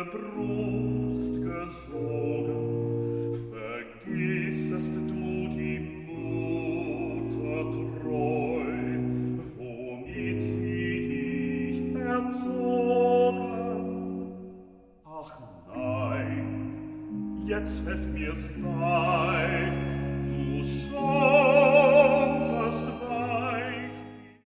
Brust gesogen, vergissest du die Mutter treu, womit sie dich erzogen? Ach nein, jetzt fällt mir's bei, du schon